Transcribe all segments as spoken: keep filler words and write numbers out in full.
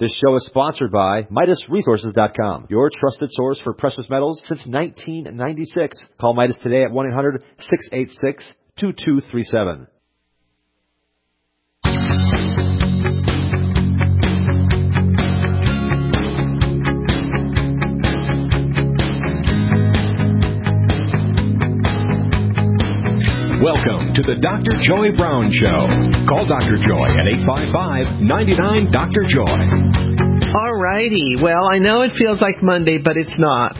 This show is sponsored by Midas Resources dot com, your trusted source for precious metals since nineteen ninety-six. Call Midas today at one eight hundred, six eight six, two two three seven. Welcome to the Doctor Joy Brown Show. Call Doctor Joy at eight five five, nine nine, Doctor Joy. All righty. Well, I know it feels like Monday, but it's not.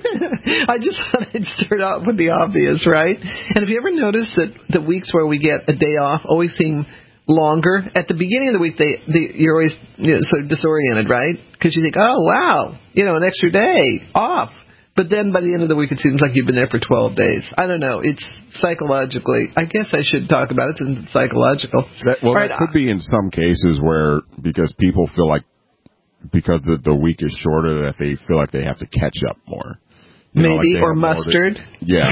I just thought I'd start out with the obvious, right? And have you ever noticed that the weeks where we get a day off always seem longer? At the beginning of the week, they, they you're always you know, sort of disoriented, right? Because you think, oh, wow, you know, an extra day off. But then by the end of the week, it seems like you've been there for twelve days. I don't know. It's psychologically. I guess I should talk about it since it's psychological. That, well, right, that could be in some cases where, because people feel like, because the, the week is shorter, that they feel like they have to catch up more. You Maybe, know, like or mustard. To, yeah.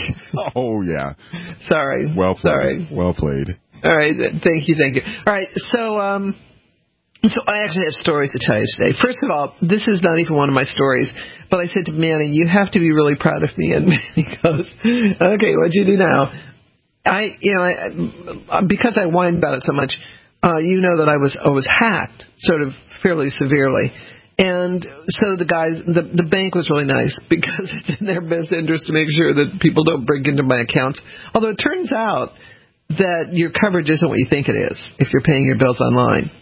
Oh, yeah. Sorry. Well played. Sorry. Well played. All right. Thank you. Thank you. All right. So, um... So I actually have stories to tell you today. First of all, this is not even one of my stories, but I said to Manny, you have to be really proud of me. And Manny goes, okay, what'd you do now? I, you know, I, because I whined about it so much, uh, you know that I was, I was hacked sort of fairly severely. And so the guys, the, the bank was really nice because it's in their best interest to make sure that people don't break into my accounts. Although it turns out that your coverage isn't what you think it is if you're paying your bills online.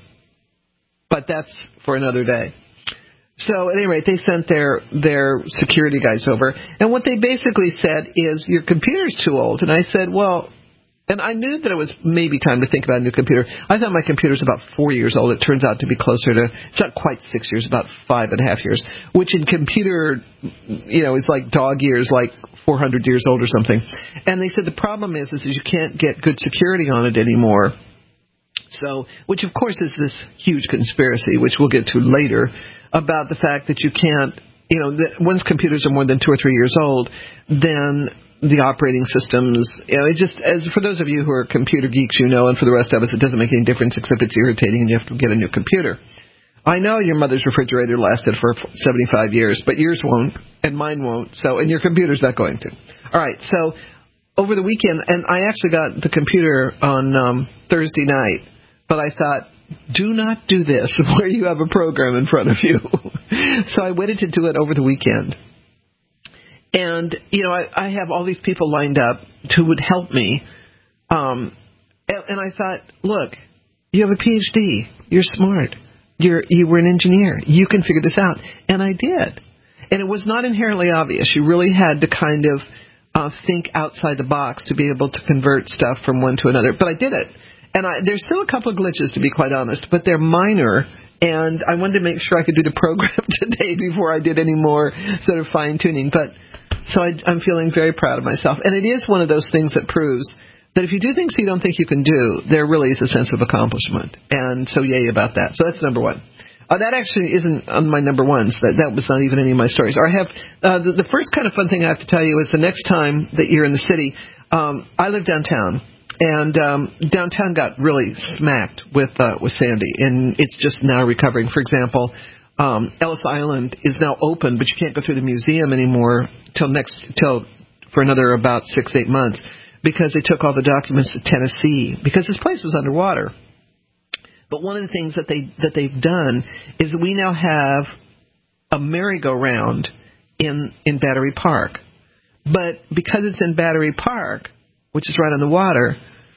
But that's for another day. So at any rate, they sent their their security guys over. And what they basically said is, your computer's too old. And I said, well, and I knew that it was maybe time to think about a new computer. I thought my computer's about four years old. It turns out to be closer to, it's not quite six years, about five and a half years, which in computer, you know, is like dog years, like four hundred years old or something. And they said the problem is, is you can't get good security on it anymore. So, which of course is this huge conspiracy, which we'll get to later, about the fact that you can't, you know, that once computers are more than two or three years old, then the operating systems, you know, it just, as for those of you who are computer geeks, you know, and for the rest of us, it doesn't make any difference except it's irritating and you have to get a new computer. I know your mother's refrigerator lasted for seventy-five years, but yours won't, and mine won't, so, and your computer's not going to. All right, so over the weekend, and I actually got the computer on um, Thursday night, but I thought, do not do this where you have a program in front of you. So I waited to do it over the weekend. And, you know, I, I have all these people lined up who would help me. Um, and, and I thought, look, you have a P H D. You're smart. You're, you were an engineer. You can figure this out. And I did. And it was not inherently obvious. You really had to kind of uh, think outside the box to be able to convert stuff from one to another. But I did it. And I, there's still a couple of glitches, to be quite honest, but they're minor, and I wanted to make sure I could do the program today before I did any more sort of fine-tuning. But so I, I'm feeling very proud of myself. And it is one of those things that proves that if you do things you don't think you can do, there really is a sense of accomplishment. And so yay about that. So that's number one. Uh, that actually isn't on my number ones. That that was not even any of my stories. Or I have uh, the, the first kind of fun thing I have to tell you is the next time that you're in the city, um, I live downtown. And um, downtown got really smacked with uh, with Sandy, and it's just now recovering. For example, um, Ellis Island is now open, but you can't go through the museum anymore till next till for another about six eight months because they took all the documents to Tennessee because this place was underwater. But one of the things that they that they've done is that we now have a merry-go-round in in Battery Park, but because it's in Battery Park, which is right on the water.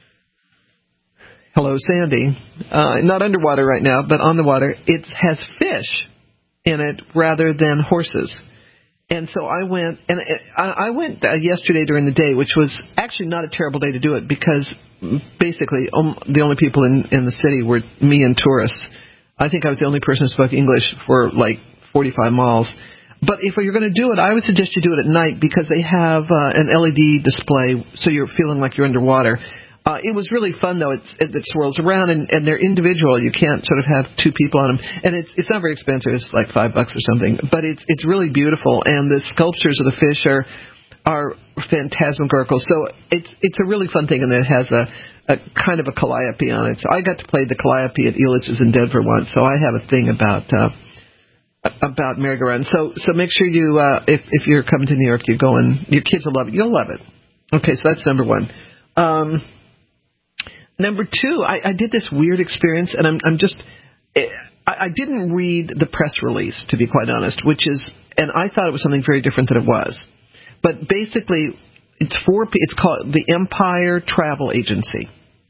Hello, Sandy. Uh, not underwater right now, but on the water. It has fish in it rather than horses. And so I went, and I went yesterday during the day, which was actually not a terrible day to do it because basically um, the only people in, in the city were me and tourists. I think I was the only person who spoke English for like forty-five miles. But if you're going to do it, I would suggest you do it at night because they have uh, an L E D display, so you're feeling like you're underwater. Uh, it was really fun, though. It's, it, it swirls around, and, and they're individual. You can't sort of have two people on them. And it's it's not very expensive. It's like five bucks or something. But it's it's really beautiful, and the sculptures of the fish are are phantasmagorical. So it's it's a really fun thing, and it has a, a kind of a calliope on it. So I got to play the calliope at Elitch's in Denver once, so I have a thing about uh, about merry-go-round. So so make sure you, uh, if if you're coming to New York, you go and your kids will love it. You'll love it. Okay, so that's number one. Um, number two, I, I did this weird experience, and I'm I'm just I, I didn't read the press release, to be quite honest, which is, and I thought it was something very different than it was. But basically, it's for it's called the Empire Travel Agency,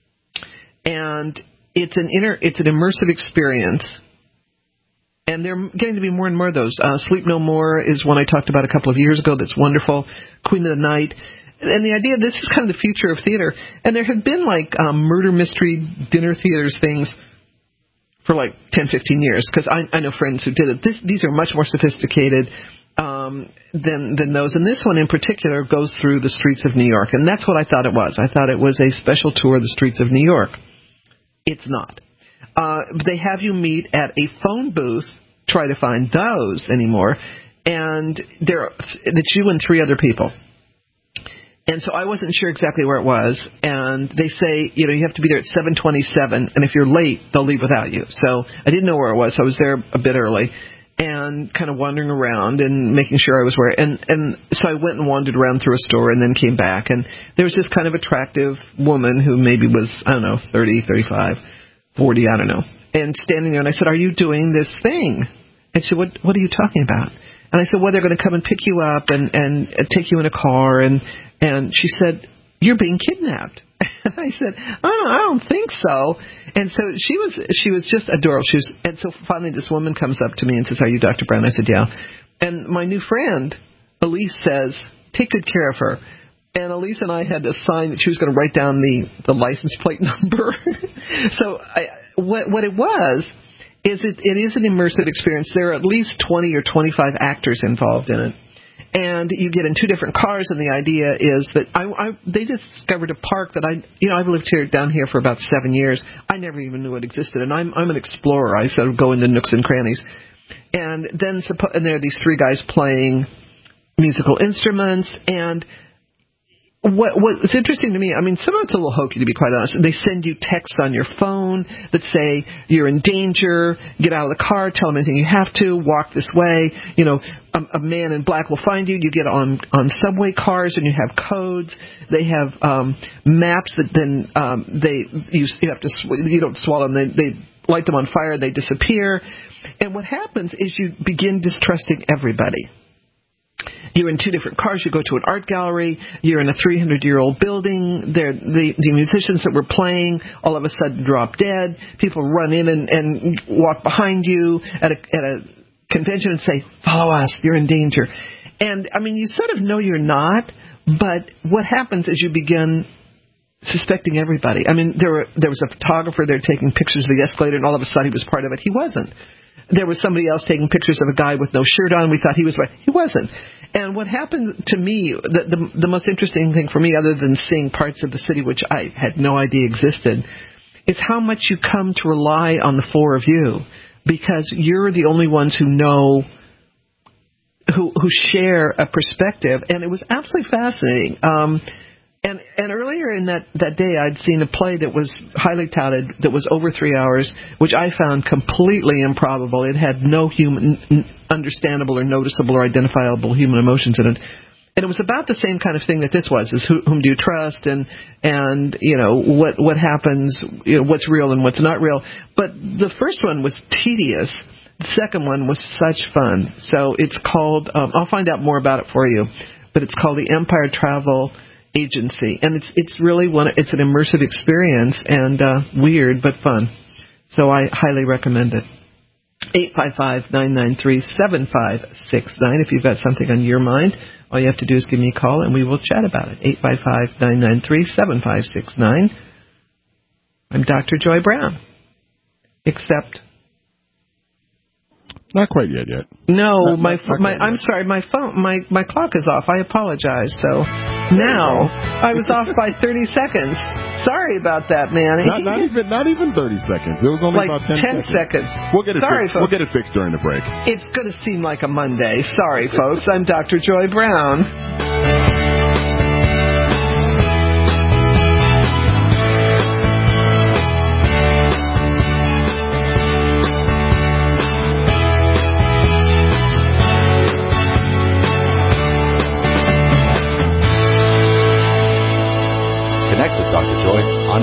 and it's an inter it's an immersive experience. And there are getting to be more and more of those. Uh, Sleep No More is one I talked about a couple of years ago that's wonderful. Queen of the Night. And the idea, this is kind of the future of theater. And there have been like um, murder mystery dinner theaters things for like ten, fifteen years. Because I, I know friends who did it. This, these are much more sophisticated um, than, than those. And this one in particular goes through the streets of New York. And that's what I thought it was. I thought it was a special tour of the streets of New York. It's not. Uh, they have you meet at a phone booth, try to find those anymore, and there it's you and three other people. And so I wasn't sure exactly where it was, and they say, you know, you have to be there at seven twenty-seven, and if you're late, they'll leave without you. So I didn't know where it was, so I was there a bit early, and kind of wandering around and making sure I was where, and, and so I went and wandered around through a store and then came back, and there was this kind of attractive woman who maybe was, I don't know, thirty, thirty-five, forty, I don't know, and standing there, and I said, are you doing this thing? And she said, what, what are you talking about? And I said, well, they're going to come and pick you up and, and take you in a car, and, and she said, you're being kidnapped. And I said, oh, I don't think so. And so she was she was just adorable. She was, and so finally this woman comes up to me and says, are you Doctor Brown? I said, yeah. And my new friend, Elise, says, take good care of her. And Elise and I had to sign that she was going to write down the, the license plate number. So I, what, what it was is it, it is an immersive experience. There are at least twenty or twenty-five actors involved in it. And you get in two different cars, and the idea is that I, I they discovered a park that I, you know, I've lived here down here for about seven years. I never even knew it existed, and I'm I'm an explorer. I sort of go into nooks and crannies. And then and there are these three guys playing musical instruments, and What what's interesting to me, I mean, some of it's a little hokey, to be quite honest. They send you texts on your phone that say you're in danger, get out of the car, tell them anything you have to, walk this way. You know, a, a man in black will find you. You get on, on subway cars and you have codes. They have um, maps that then um, they you, you have to you don't swallow them. They, they light them on fire. They disappear. And what happens is you begin distrusting everybody. You're in two different cars. You go to an art gallery. You're in a three hundred year old building. They're, the, the musicians that were playing all of a sudden drop dead. People run in and, and walk behind you at a, at a convention and say, follow us, you're in danger. And, I mean, you sort of know you're not, but what happens is you begin suspecting everybody. I mean, there were there was a photographer there taking pictures of the escalator, and all of a sudden he was part of it. He wasn't. There was somebody else taking pictures of a guy with no shirt on. We thought he was right. He wasn't. And what happened to me, the, the, the most interesting thing for me, other than seeing parts of the city which I had no idea existed, is how much you come to rely on the four of you, because you're the only ones who know, who who share a perspective. And it was absolutely fascinating. Um, And and earlier in that, that day, I'd seen a play that was highly touted, that was over three hours, which I found completely improbable. It had no human, understandable or noticeable or identifiable human emotions in it. And it was about the same kind of thing that this was, is who, whom do you trust, and, and you know, what what happens, you know, what's real and what's not real. But the first one was tedious. The second one was such fun. So it's called, um, I'll find out more about it for you, but it's called the Empire Travel Agency, and it's it's really one. It's an immersive experience, and uh, weird but fun. So I highly recommend it. eight five five, nine nine three, seven five six nine. If you've got something on your mind, all you have to do is give me a call, and we will chat about it. eight five five, nine nine three, seven five six nine. I'm Doctor Joy Brown. Except. Not quite yet, yet. No, not, my not, not my. I'm yet. sorry, my phone, my my clock is off. I apologize. So now I was off by thirty seconds. Sorry about that, man. Not, not even not even thirty seconds. It was only like about ten, ten seconds. seconds. We'll get it. Sorry, fixed. folks. We'll get it fixed during the break. It's going to seem like a Monday. Sorry, folks. I'm Doctor Joy Brown.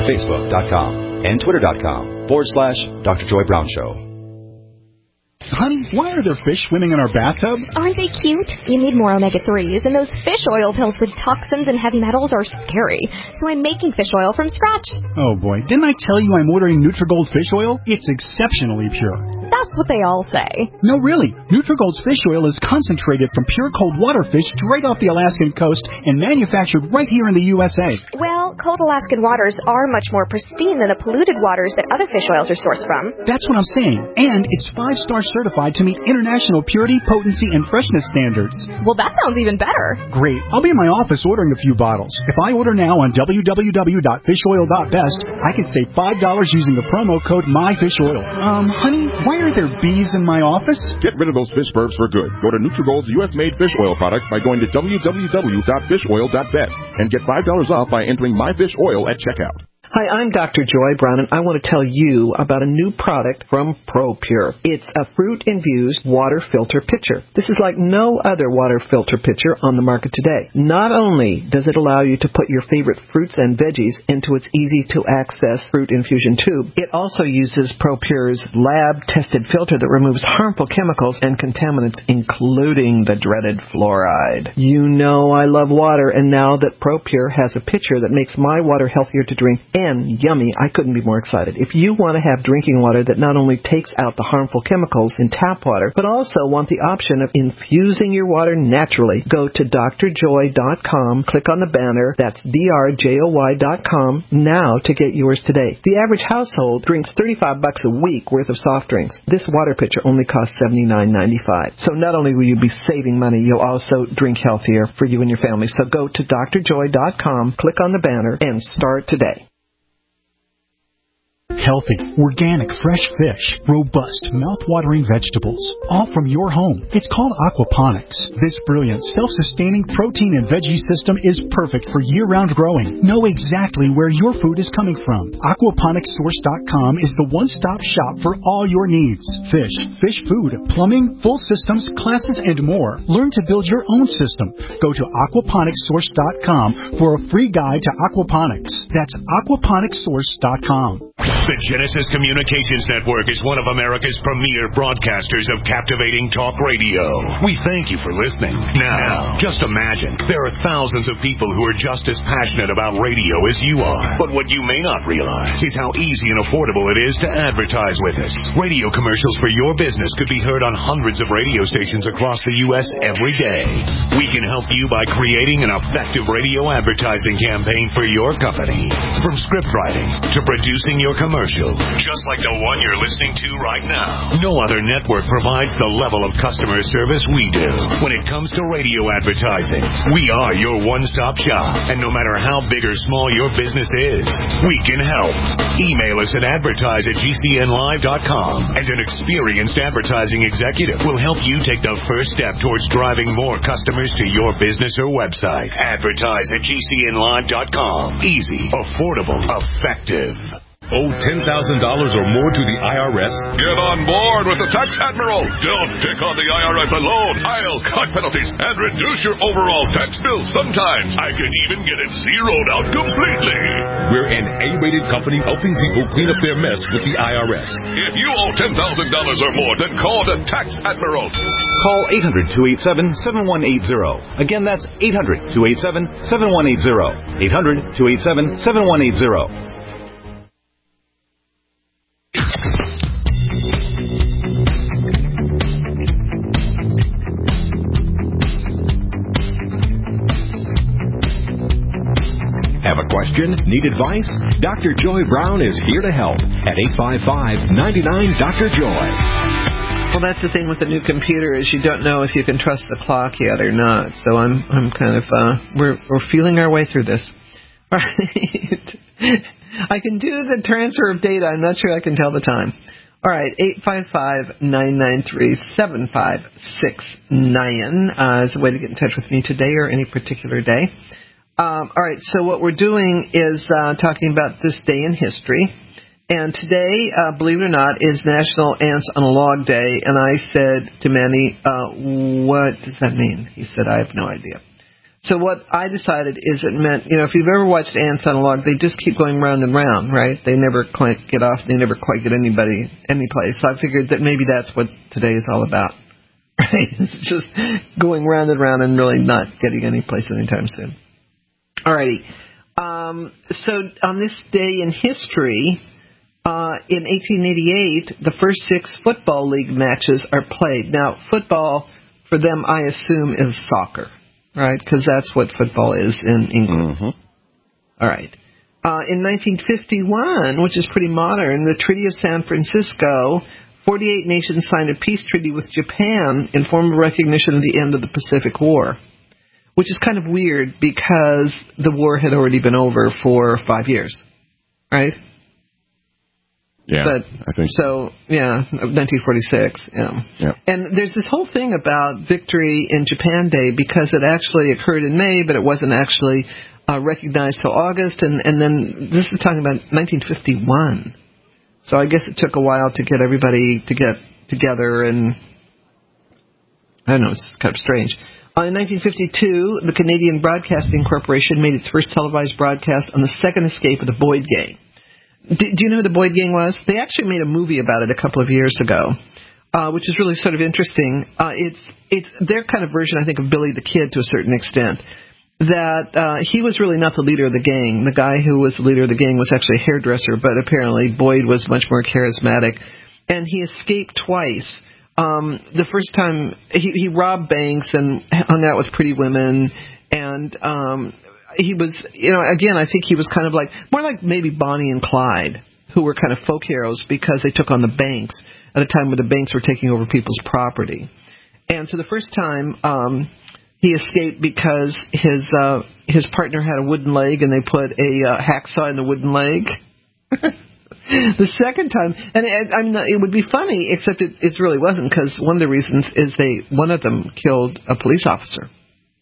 Facebook.com and Twitter.com forward slash Doctor Joy Brown Show. Honey, why are there fish swimming in our bathtub? Aren't they cute? You need more omega threes, and those fish oil pills with toxins and heavy metals are scary. So I'm making fish oil from scratch. Oh boy, didn't I tell you I'm ordering Nutrigold fish oil? It's exceptionally pure. That's what they all say. No, really. Nutrigold's fish oil is concentrated from pure cold water fish straight off the Alaskan coast and manufactured right here in the U S A. Well, cold Alaskan waters are much more pristine than the polluted waters that other fish oils are sourced from. That's what I'm saying. And it's five-star certified to meet international purity, potency, and freshness standards. Well, that sounds even better. Great. I'll be in my office ordering a few bottles. If I order now on w w w dot fish oil dot best, I can save five dollars using the promo code MyFishOil. Um, honey, why are there bees in my office? Get rid of those fish burps for good. Go to Nutrigold's U S-made fish oil products by going to w w w dot fish oil dot best and get five dollars off by entering MyFishOil at checkout. Hi, I'm Doctor Joy Brown, and I want to tell you about a new product from ProPure. It's a fruit-infused water filter pitcher. This is like no other water filter pitcher on the market today. Not only does it allow you to put your favorite fruits and veggies into its easy-to-access fruit infusion tube, it also uses ProPure's lab-tested filter that removes harmful chemicals and contaminants, including the dreaded fluoride. You know I love water, and now that ProPure has a pitcher that makes my water healthier to drink and yummy, I couldn't be more excited. If you want to have drinking water that not only takes out the harmful chemicals in tap water, but also want the option of infusing your water naturally, go to d r joy dot com, click on the banner, that's d r joy dot com, now to get yours today. The average household drinks thirty-five bucks a week worth of soft drinks. This water pitcher only costs seventy-nine ninety-five. So not only will you be saving money, you'll also drink healthier for you and your family. So go to d r joy dot com, click on the banner, and start today. Healthy, organic, fresh fish, robust, mouth-watering vegetables, all from your home. It's called aquaponics. This brilliant, self-sustaining protein and veggie system is perfect for year-round growing. Know exactly where your food is coming from. aquaponics source dot com is the one-stop shop for all your needs. Fish, fish food, plumbing, full systems, classes, and more. Learn to build your own system. Go to aquaponics source dot com for a free guide to aquaponics. That's aquaponics source dot com. The Genesis Communications Network is one of America's premier broadcasters of captivating talk radio. We thank you for listening. Now, just imagine, there are thousands of people who are just as passionate about radio as you are. But what you may not realize is how easy and affordable it is to advertise with us. Radio commercials for your business could be heard on hundreds of radio stations across the U S every day. We can help you by creating an effective radio advertising campaign for your company. From script writing to producing your commercial, just like the one you're listening to right now. No other network provides the level of customer service we do. When it comes to radio advertising, we are your one-stop shop. And no matter how big or small your business is, we can help. Email us at advertise at g c n live dot com, and an experienced advertising executive will help you take the first step towards driving more customers to your business or website. Advertise at g c n live dot com. Easy, affordable, effective. Owe ten thousand dollars or more to the I R S? Get on board with the Tax Admiral. Don't pick on the I R S alone. I'll cut penalties and reduce your overall tax bill. Sometimes I can even get it zeroed out completely. We're an A-rated company helping people clean up their mess with the I R S. If you owe ten thousand dollars or more, then call the Tax Admiral. Call eight hundred, two eight seven, seven one eight zero. Again, that's eight hundred, two eight seven, seven one eight zero. eight hundred, two eight seven, seven one eight zero. Have a question? Need advice? Doctor Joy Brown is here to help at eight five five, nine nine, Doctor Joy. Well, that's the thing with the new computer is you don't know if you can trust the clock yet or not. So I'm I'm kind of uh, we're we're feeling our way through this. All right, I can do the transfer of data. I'm not sure I can tell the time. All right, eight five five, nine nine three, seven five six nine uh, is a way to get in touch with me today or any particular day. Um, all right, so what we're doing is uh, talking about this day in history. And today, uh, believe it or not, is National Ants on a Log Day. And I said to Manny, uh, what does that mean? He said, I have no idea. So what I decided is it meant, you know, if you've ever watched ants on a log, they just keep going round and round, right? They never quite get off. They never quite get anybody, any place. So I figured that maybe that's what today is all about, right? It's just going round and round and really not getting any place anytime soon. All righty. Um, so on this day in history, uh, in eighteen eighty-eight, the first six football league matches are played. Now, football, for them, I assume, is soccer. Right, because that's what football is in England. Mm-hmm. All right. Uh, in nineteen fifty-one, which is pretty modern, the Treaty of San Francisco, forty-eight nations signed a peace treaty with Japan in formal recognition of the end of the Pacific War, which is kind of weird because the war had already been over for five years, right? Yeah, but, I think so. Yeah, nineteen forty-six. Yeah. yeah. And there's this whole thing about Victory in Japan Day because it actually occurred in May, but it wasn't actually uh, recognized till August. And, and then this is talking about nineteen fifty-one. So I guess it took a while to get everybody to get together, and I don't know, it's kind of strange. Uh, in nineteen fifty-two, the Canadian Broadcasting Corporation made its first televised broadcast on the second escape of the Boyd Gang. Do, do you know who the Boyd Gang was? They actually made a movie about it a couple of years ago, uh, which is really sort of interesting. Uh, it's it's their kind of version, I think, of Billy the Kid to a certain extent. That uh, he was really not the leader of the gang. The guy who was the leader of the gang was actually a hairdresser, but apparently Boyd was much more charismatic. And he escaped twice. Um, the first time, he, he robbed banks and hung out with pretty women, and um he was, you know, again, I think he was kind of like, more like maybe Bonnie and Clyde, who were kind of folk heroes because they took on the banks at a time where the banks were taking over people's property. And so the first time, um, he escaped because his uh, his partner had a wooden leg and they put a uh, hacksaw in the wooden leg. The second time, and it, I mean, it would be funny, except it, it really wasn't, because one of the reasons is they, one of them killed a police officer.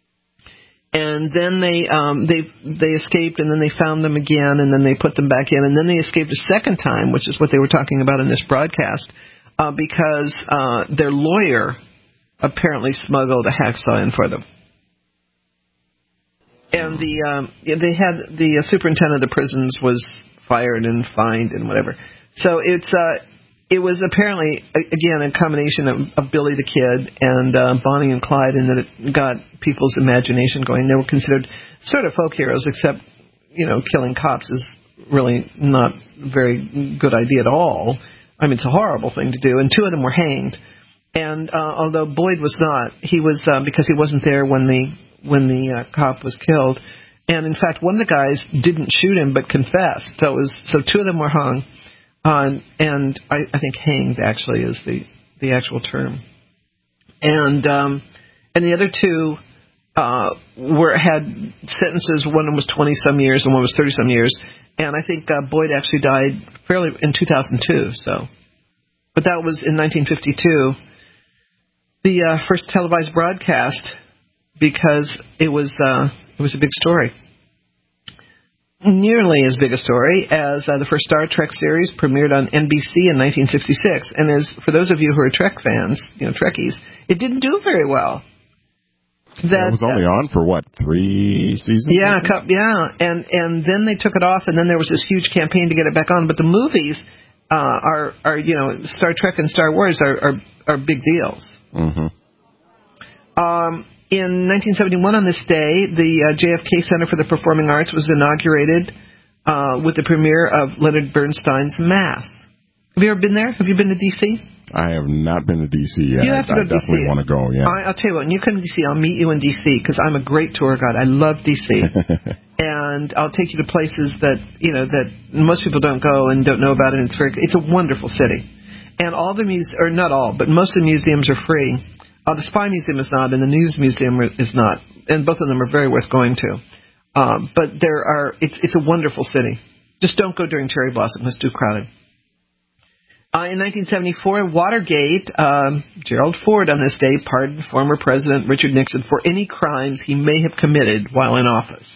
And then they um, they they escaped, and then they found them again, and then they put them back in, and then they escaped a second time, which is what they were talking about in this broadcast, uh, because uh, their lawyer apparently smuggled a hacksaw in for them. And the um, they had the uh, superintendent of the prisons was fired and fined and whatever. So it's uh, it was apparently, again, a combination of, of Billy the Kid and uh, Bonnie and Clyde, in that it got people's imagination going. They were considered sort of folk heroes, except, you know, killing cops is really not a very good idea at all. I mean, it's a horrible thing to do. And two of them were hanged. And uh, although Boyd was not, he was, uh, because he wasn't there when the when the uh, cop was killed. And in fact, one of the guys didn't shoot him but confessed. So it was, so two of them were hung. Uh, and I, I think hanged actually is the, the actual term. And um, and the other two uh, were had sentences. One of them was twenty some years, and one was thirty some years. And I think uh, Boyd actually died fairly in two thousand two. So, but that was in nineteen fifty-two, the uh, first televised broadcast, because it was uh, it was a big story. Nearly as big a story as uh, the first Star Trek series premiered on N B C in nineteen sixty-six. And as for those of you who are Trek fans, you know, Trekkies, it didn't do very well. That, it was only uh, on for, what, three seasons? Yeah, couple, yeah. And and then they took it off, and then there was this huge campaign to get it back on. But the movies uh, are, are, you know, Star Trek and Star Wars are, are, are big deals. Mm-hmm. Um... In nineteen seventy-one, on this day, the uh, J F K Center for the Performing Arts was inaugurated uh, with the premiere of Leonard Bernstein's Mass. Have you ever been there? Have you been to D C? I have not been to D C yet. You have to go I to D C. definitely want to go, yeah. I, I'll tell you what, when you come to D C, I'll meet you in D C, because I'm a great tour guide. I love D C. And I'll take you to places that, you know, that most people don't go and don't know about it. It's very, it's a wonderful city. And all the muse, or not all, but most of the museums are free. Uh, the Spy Museum is not, and the News Museum is not, and both of them are very worth going to. Um, but there are, it's it's a wonderful city. Just don't go during cherry blossom; it's too crowded. Uh, in nineteen seventy-four, Watergate, um, Gerald Ford on this day pardoned former President Richard Nixon for any crimes he may have committed while in office.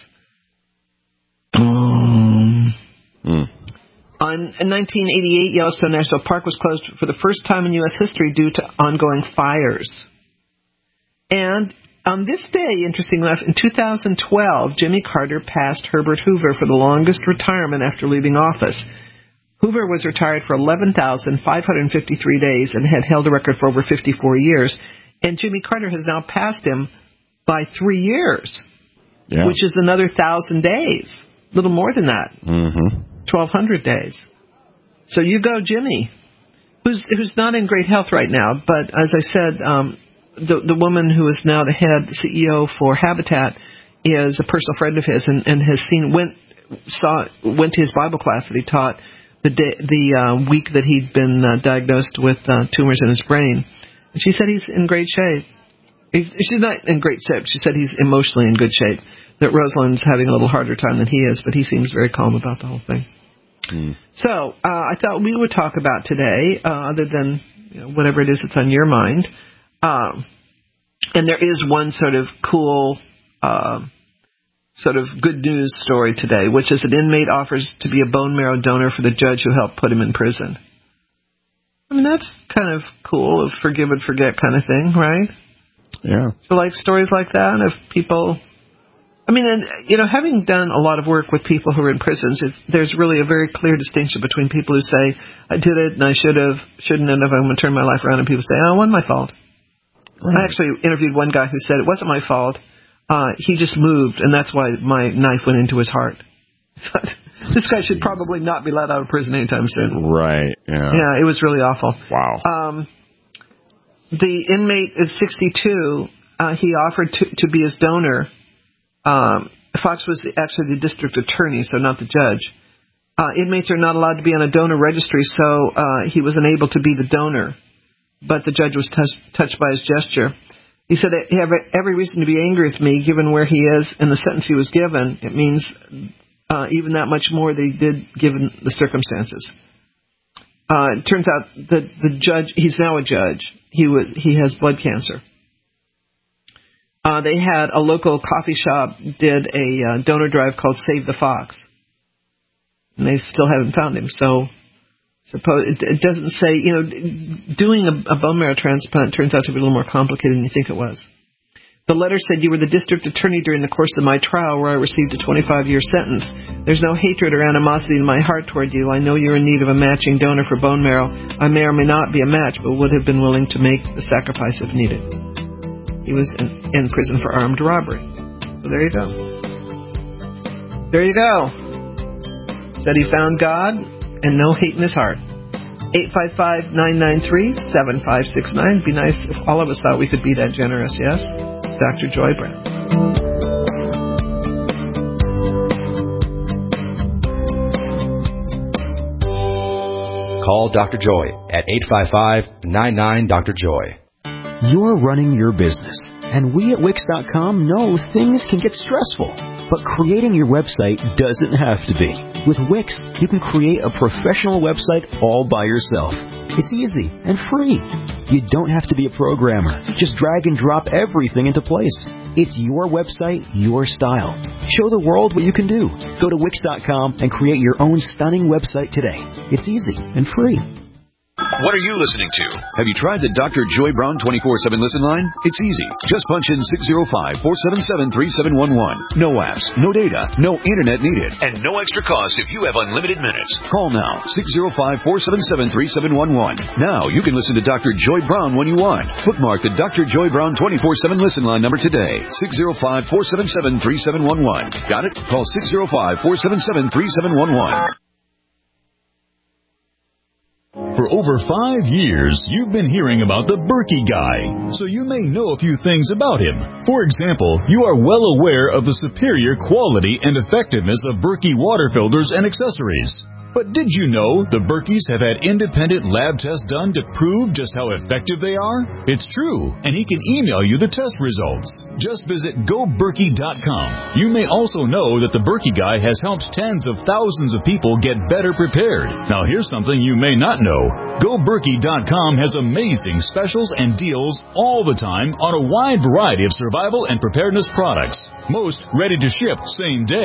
Um. Mm. On, in nineteen eighty-eight, Yellowstone National Park was closed for the first time in U S history due to ongoing fires. And on this day, interestingly enough, in two thousand twelve, Jimmy Carter passed Herbert Hoover for the longest retirement after leaving office. Hoover was retired for eleven thousand five hundred fifty-three days and had held a record for over fifty-four years. And Jimmy Carter has now passed him by three years, yeah. which is another one thousand days, a little more than that, mm-hmm. twelve hundred days. So you go, Jimmy, who's who's not in great health right now, but as I said, um, the the woman who is now the head C E O for Habitat is a personal friend of his, and, and has seen went saw went to his Bible class that he taught the day, the uh, week that he'd been uh, diagnosed with uh, tumors in his brain. And she said he's in great shape. He's, she's not in great shape. She said he's emotionally in good shape. That Rosalind's having a little harder time than he is, but he seems very calm about the whole thing. Mm. So uh, I thought we would talk about today, uh, other than you know, whatever it is that's on your mind. Um, and there is one sort of cool, uh, sort of good news story today, which is an inmate offers to be a bone marrow donor for the judge who helped put him in prison. I mean, that's kind of cool, a forgive and forget kind of thing, right? Yeah. So like stories like that of people... I mean, and, you know, having done a lot of work with people who are in prisons, it's, there's really a very clear distinction between people who say, I did it and I should have, shouldn't have, I'm going to turn my life around, and people say, oh, it wasn't my fault. Right. I actually interviewed one guy who said, it wasn't my fault. Uh, he just moved, and that's why my knife went into his heart. This guy should probably not be let out of prison anytime soon. Right, yeah. Yeah, it was really awful. Wow. Um, the inmate is sixty-two. Uh, he offered to, to be his donor. Um, Fox was the, actually the district attorney, so not the judge. Uh, inmates are not allowed to be on a donor registry, so uh, he was unable to be the donor. But the judge was touched, touched by his gesture. He said, he had every reason to be angry with me, given where he is and the sentence he was given. It means uh, even that much more than he did, given the circumstances. Uh, it turns out that the judge, he's now a judge. He was, he has blood cancer. Uh, they had a local coffee shop did a uh, donor drive called Save the Fox. And they still haven't found him. So suppose it, it doesn't say, you know, doing a, a bone marrow transplant turns out to be a little more complicated than you think it was. The letter said, you were the district attorney during the course of my trial where I received a twenty-five year sentence. There's no hatred or animosity in my heart toward you. I know you're in need of a matching donor for bone marrow. I may or may not be a match, but would have been willing to make the sacrifice if needed. He was in, in prison for armed robbery. So there you go. There you go. Said he found God and no hate in his heart. eight five five, nine nine three, seven five six nine. It'd be nice if all of us thought we could be that generous, yes? Doctor Joy Brown. Call Doctor Joy at eight five five, nine nine, Doctor Joy. You're running your business, and we at Wix dot com know things can get stressful, but creating your website doesn't have to be. With Wix, you can create a professional website all by yourself. It's easy and free. You don't have to be a programmer. Just drag and drop everything into place. It's your website, your style. Show the world what you can do. Go to Wix dot com and create your own stunning website today. It's easy and free. What are you listening to? Have you tried the Doctor Joy Brown twenty-four seven listen line? It's easy. Just punch in six zero five, four seven seven, three seven one one. No apps, no data, no internet needed. And no extra cost if you have unlimited minutes. Call now, six zero five, four seven seven, three seven one one. Now you can listen to Doctor Joy Brown when you want. Bookmark the Doctor Joy Brown twenty-four seven listen line number today. six zero five, four seven seven, three seven one one. Got it? Call six zero five, four seven seven, three seven one one. For over five years, you've been hearing about the Berkey Guy, so you may know a few things about him. For example, you are well aware of the superior quality and effectiveness of Berkey water filters and accessories. But did you know the Berkeys have had independent lab tests done to prove just how effective they are? It's true, and he can email you the test results. Just visit go berkey dot com. You may also know that the Berkey Guy has helped tens of thousands of people get better prepared. Now here's something you may not know. go berkey dot com has amazing specials and deals all the time on a wide variety of survival and preparedness products. Most ready to ship same day.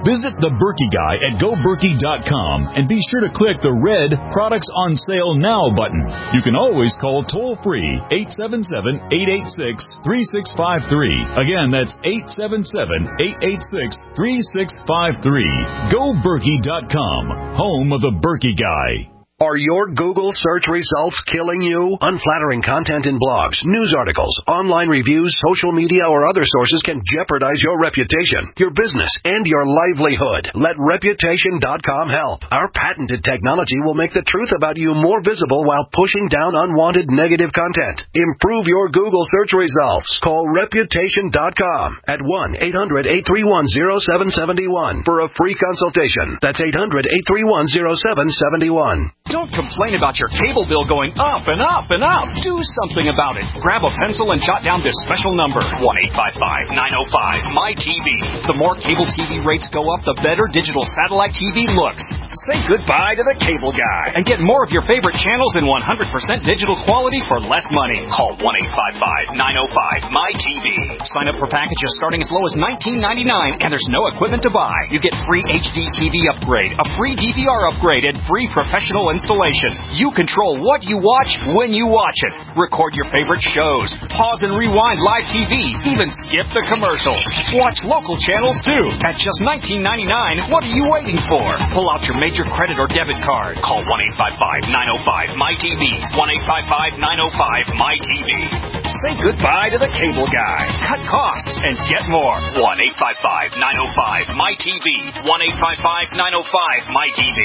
Visit The Berkey Guy at go berkey dot com and be sure to click the red Products on Sale Now button. You can always call toll-free eight seven seven, eight eight six, three six five three. Again, that's eight seven seven, eight eight six, three six five three. go berkey dot com, home of The Berkey Guy. Are your Google search results killing you? Unflattering content in blogs, news articles, online reviews, social media, or other sources can jeopardize your reputation, your business, and your livelihood. Let Reputation dot com help. Our patented technology will make the truth about you more visible while pushing down unwanted negative content. Improve your Google search results. Call Reputation dot com at one eight hundred, eight three one, zero seven seven one for a free consultation. That's eight hundred, eight three one, zero seven seven one. Don't complain about your cable bill going up and up and up. Do something about it. Grab a pencil and jot down this special number, one eight five five, nine oh five, M Y T V. The more cable T V rates go up, the better digital satellite T V looks. Say goodbye to the cable guy and get more of your favorite channels in one hundred percent digital quality for less money. Call one eight five five, nine oh five, M Y T V. Sign up for packages starting as low as nineteen ninety-nine, and there's no equipment to buy. You get free H D T V upgrade, a free D V R upgrade, and free professional installation. You control what you watch when you watch it. Record your favorite shows. Pause and rewind live T V. Even skip the commercials. Watch local channels too. At just nineteen ninety-nine, what are you waiting for? Pull out your major credit or debit card. Call one eight five five, nine oh five, M Y T V. one eight five five, nine oh five, M Y T V. Say goodbye to the cable guy. Cut costs and get more. one eight five five, nine oh five, M Y T V. one eight five five, nine oh five, M Y T V.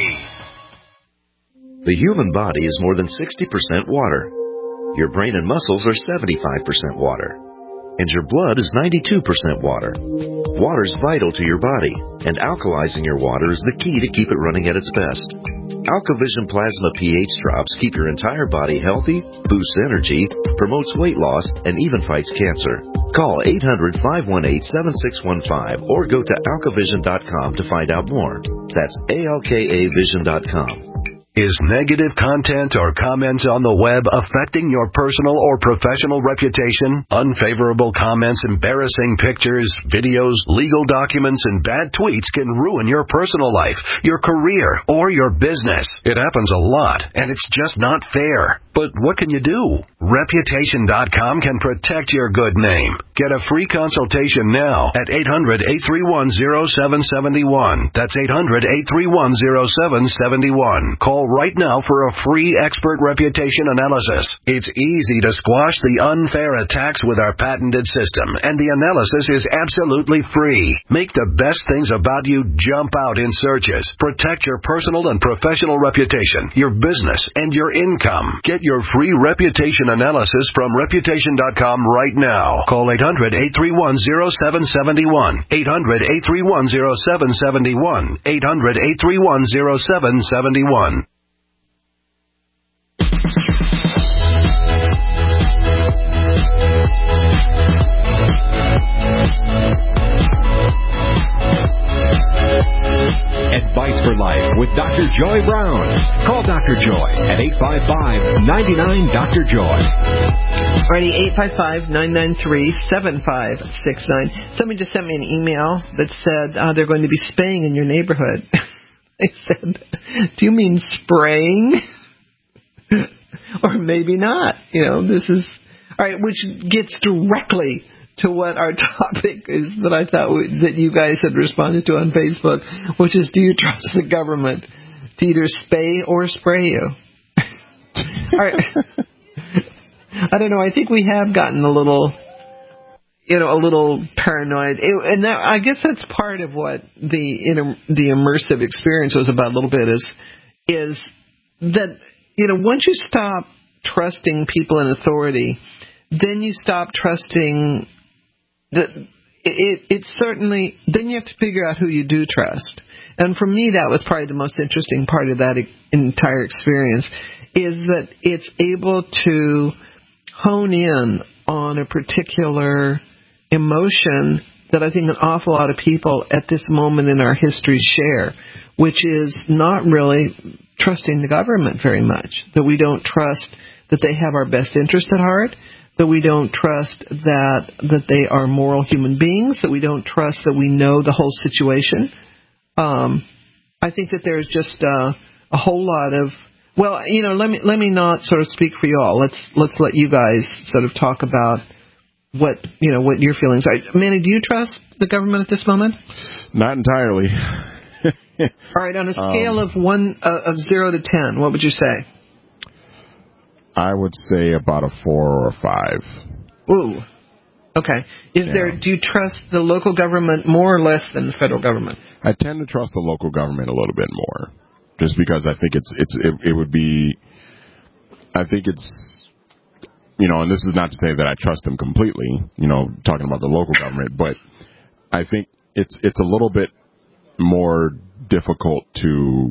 The human body is more than sixty percent water. Your brain and muscles are seventy-five percent water. And your blood is ninety-two percent water. Water is vital to your body, and alkalizing your water is the key to keep it running at its best. AlkaVision Plasma pH drops keep your entire body healthy, boosts energy, promotes weight loss, and even fights cancer. Call eight hundred, five one eight, seven six one five or go to alka vision dot com to find out more. That's A L K A vision dot com. Is negative content or comments on the web affecting your personal or professional reputation? Unfavorable comments, embarrassing pictures, videos, legal documents, and bad tweets can ruin your personal life, your career, or your business. It happens a lot, and it's just not fair. But what can you do? Reputation dot com can protect your good name. Get a free consultation now at eight hundred, eight three one, zero seven seven one. That's eight hundred, eight three one, zero seven seven one. Call right now for a free expert reputation analysis. It's easy to squash the unfair attacks with our patented system, and the analysis is absolutely free. Make the best things about you jump out in searches. Protect your personal and professional reputation, your business, and your income. Get your free reputation analysis from Reputation dot com right now. Call eight hundred, eight three one, zero seven seven one. eight hundred, eight three one, zero seven seven one. eight hundred, eight three one, zero seven seven one. Advice for Life with Doctor Joy Brown. Call Doctor Joy at eight five five, nine nine, Doctor Joy. Alrighty, eight five five, nine nine three, seven five six nine. Somebody just sent me an email that said uh, they're going to be spaying in your neighborhood. They said, do you mean spraying? Or maybe not. You know, this is... All right, which gets directly to what our topic is that I thought we, that you guys had responded to on Facebook, which is, do you trust the government to either spay or spray you? All right. I don't know. I think we have gotten a little, you know, a little paranoid. It, and that, I guess that's part of what the inter, the immersive experience was about a little bit is, is that, you know, once you stop trusting people in authority, then you stop trusting that it, it certainly, then you have to figure out who you do trust. And for me, that was probably the most interesting part of that entire experience, is that it's able to hone in on a particular emotion that I think an awful lot of people at this moment in our history share, which is not really trusting the government very much, that we don't trust that they have our best interest at heart, that we don't trust that that they are moral human beings, that we don't trust that we know the whole situation, Um, I think that there's just uh, a whole lot of, well, you know, let me let me not sort of speak for you all. Let's let's let you guys sort of talk about what you know what your feelings are. Manny, do you trust the government at this moment? Not entirely. All right, on a scale um, of one uh, of zero to ten, what would you say? I would say about a four or a five. Ooh. Okay. Is yeah. there? Do you trust the local government more or less than the federal government? I tend to trust the local government a little bit more, just because I think it's it's it, it would be. I think it's, you know, and this is not to say that I trust them completely. You know, talking about the local government, but I think it's it's a little bit more difficult to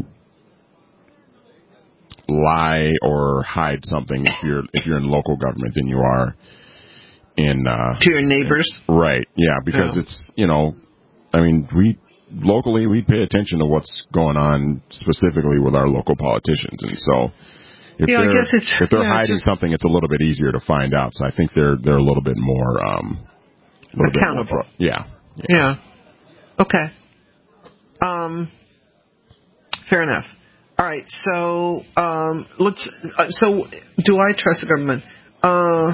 lie or hide something if you're if you're in local government than you are in uh to your neighbors. In, right. Yeah, because yeah. it's, you know, I mean, we locally we pay attention to what's going on specifically with our local politicians, and so if yeah, they're I guess it's, if they're yeah, hiding just, something, it's a little bit easier to find out. So I think they're they're a little bit more um a little accountable. Bit more, yeah, yeah. Yeah. Okay. Um fair enough. All right, so um, let's. Uh, so, do I trust the government? Uh,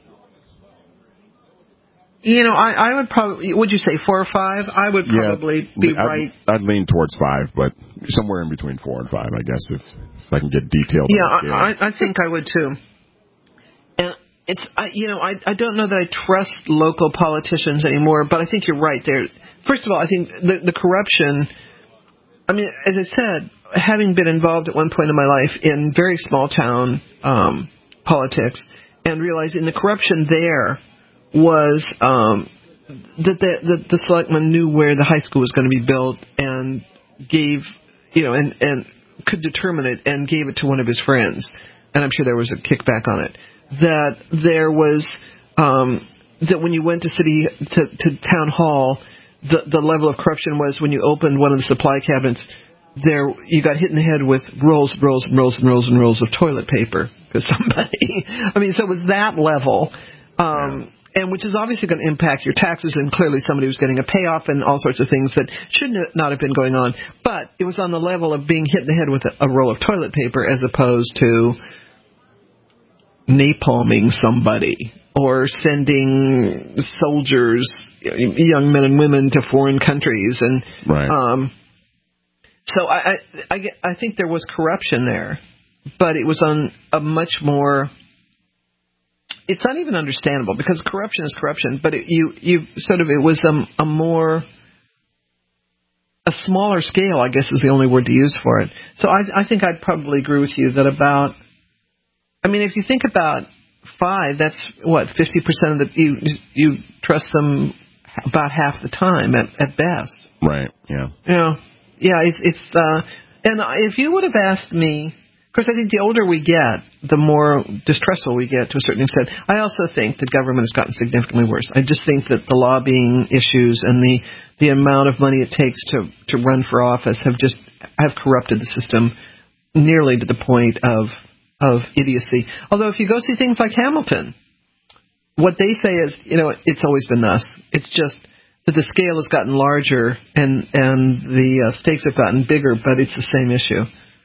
you know, I, I would probably. Would you say four or five? I would probably yeah, be I'd, right. I'd lean towards five, but somewhere in between four and five, I guess, if, if I can get detailed. Yeah, I, I, I think I would too. And it's, I, you know, I, I don't know that I trust local politicians anymore, but I think you're right there. First of all, I think the, the corruption. I mean, as I said, having been involved at one point in my life in very small town um, politics, and realizing the corruption there was um, that the, the the selectman knew where the high school was going to be built and gave, you know, and and could determine it and gave it to one of his friends, and I'm sure there was a kickback on it. That there was um, that when you went to city to, to town hall. The the level of corruption was when you opened one of the supply cabinets, there you got hit in the head with rolls, rolls, and rolls, and rolls, and rolls of toilet paper because somebody. I mean, so it was that level, um, yeah. and which is obviously going to impact your taxes. And clearly, somebody was getting a payoff and all sorts of things that should not have been going on. But it was on the level of being hit in the head with a, a roll of toilet paper, as opposed to napalming somebody. Or sending soldiers, young men and women, to foreign countries, and right. um, so I, I, I, I think there was corruption there, but it was on a much more. It's not even understandable because corruption is corruption, but it, you, you sort of it was a, a more a smaller scale, I guess, is the only word to use for it. So I, I think I'd probably agree with you that about. I mean, if you think about. Five, that's what, fifty percent of the, you, you trust them about half the time at, at best. Right, yeah. You know, yeah, it's, it's, uh, and if you would have asked me, of course, I think the older we get, the more distrustful we get to a certain extent. I also think the government has gotten significantly worse. I just think that the lobbying issues and the, the amount of money it takes to, to run for office have just, have corrupted the system nearly to the point of, of idiocy. Although if you go see things like Hamilton, what they say is, you know, it's always been thus. It's just that the scale has gotten larger and and the uh, stakes have gotten bigger, but it's the same issue.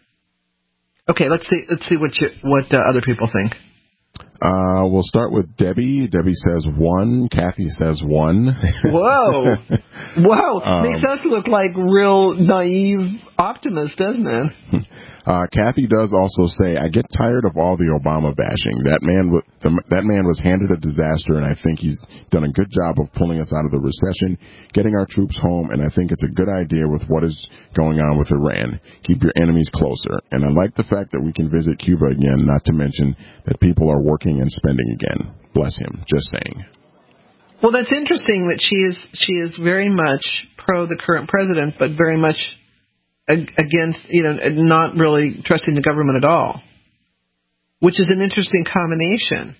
Okay, let's see let's see what you, what uh, other people think. Uh, we'll start with Debbie. Debbie says one. Kathy says one. Whoa. Whoa. Um, Makes us look like real naive optimists, doesn't it? Uh, Kathy does also say, I get tired of all the Obama bashing. That man, w- the, that man was handed a disaster, and I think he's done a good job of pulling us out of the recession, getting our troops home, and I think it's a good idea with what is going on with Iran. Keep your enemies closer. And I like the fact that we can visit Cuba again, not to mention that people are working and spending again. Bless him. Just saying. Well, that's interesting that she is she is very much pro the current president, but very much against, you know, not really trusting the government at all, which is an interesting combination.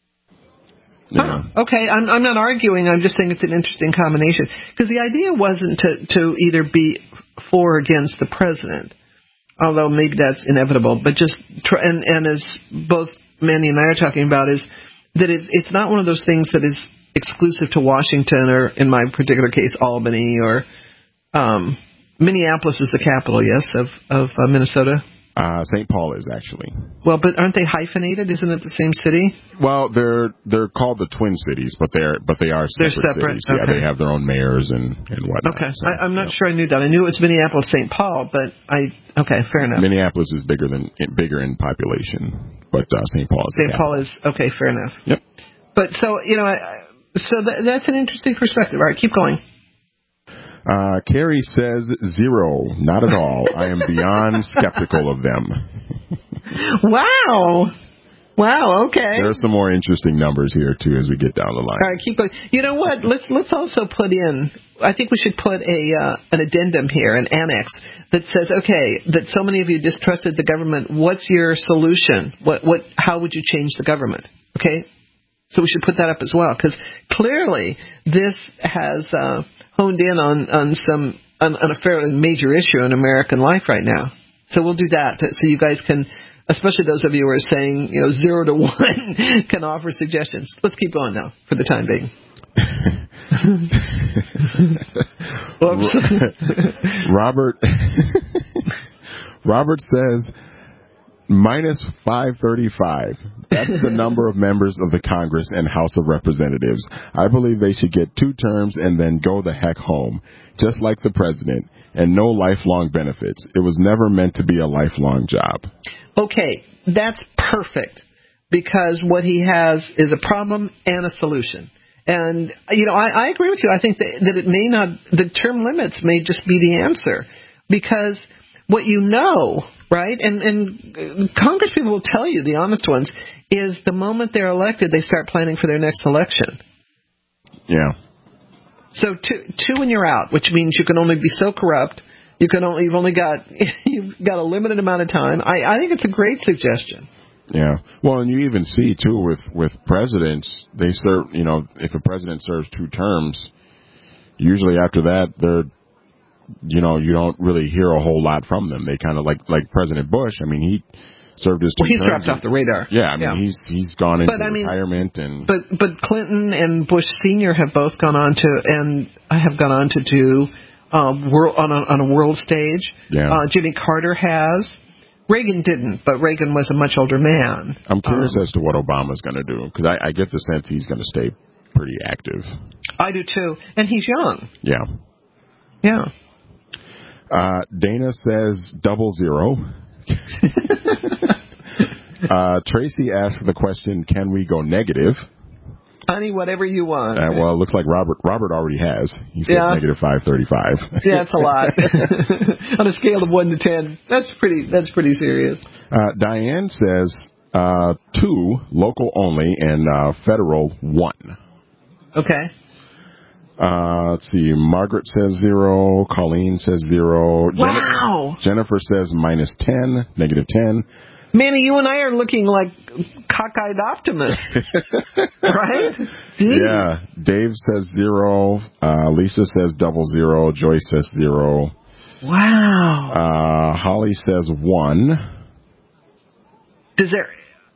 Yeah. Huh. Okay, I'm I'm not arguing. I'm just saying it's an interesting combination because the idea wasn't to to either be for or against the president, although maybe that's inevitable. But just try, and and as both Manny and I are talking about is that it's it's not one of those things that is exclusive to Washington or, in my particular case, Albany or um, Minneapolis is the capital, yes, of, of uh, Minnesota? Uh, Saint Paul is, actually. Well, but aren't they hyphenated? Isn't it the same city? Well, they're they're called the Twin Cities, but they're but they are separate, they're separate. cities. Okay. Yeah, they have their own mayors and, and whatnot. Okay. So, I, I'm not yeah. sure I knew that. I knew it was Minneapolis, Saint Paul, but I... Okay, fair enough. Minneapolis is bigger than bigger in population, but uh, Saint Paul is Saint Paul is... Okay, fair enough. Yep. But so, you know, I, so that, that's an interesting perspective. All right, keep going. Uh, Carrie says zero. Not at all. I am beyond skeptical of them. Wow. Wow, okay. There are some more interesting numbers here, too, as we get down the line. All right, keep going. You know what? Let's let's also put in, I think we should put a uh, an addendum here, an annex, that says, okay, that so many of you distrusted the government. What's your solution? What what? How would you change the government? Okay? So we should put that up as well, because clearly this has uh, honed in on, on some on, on a fairly major issue in American life right now. So we'll do that, so you guys can... Especially those of you who are saying, you know, zero to one can offer suggestions. Let's keep going now for the time being. Robert Robert says minus five thirty-five. That's the number of members of the Congress and House of Representatives. I believe they should get two terms and then go the heck home, just like the president, and no lifelong benefits. It was never meant to be a lifelong job. Okay, that's perfect, because what he has is a problem and a solution. And, you know, I, I agree with you. I think that, that it may not, the term limits may just be the answer, because what you know, right, and, and Congress people will tell you, the honest ones, is the moment they're elected, they start planning for their next election. Yeah. So two, two and you're out, which means you can only be so corrupt. You can only you've only got you've got a limited amount of time. I, I think it's a great suggestion. Yeah. Well, and you even see too with with presidents, they serve. You know, if a president serves two terms, usually after that, they're, you know, you don't really hear a whole lot from them. They kind of like like President Bush. I mean, he served his two well, he's terms. dropped off the radar. Yeah, I mean, yeah. he's he's gone into but, I mean, retirement and. But but Clinton and Bush Senior have both gone on to and have gone on to do. Um, world, on, a, on a world stage. Yeah. Uh, Jimmy Carter has. Reagan didn't, but Reagan was a much older man. I'm curious um, as to what Obama's going to do, because I, I get the sense he's going to stay pretty active. I do too, and he's young. Yeah. Yeah. Uh, Dana says double zero. uh, Tracy asked the question, can we go negative? Honey, whatever you want. Uh, well, it looks like Robert Robert already has. He said yeah. negative five thirty-five. Yeah, that's a lot. On a scale of one to ten, that's pretty. That's pretty serious. Uh, Diane says uh, two, local only, and uh, federal one. Okay. Uh, let's see. Margaret says zero. Colleen says zero. Wow. Jen- Jennifer says minus ten, negative ten. Manny, you and I are looking like cockeyed optimists, right? Jeez. Yeah. Dave says zero. Uh, Lisa says double zero. Joyce says zero. Wow. Uh, Holly says one. Does there?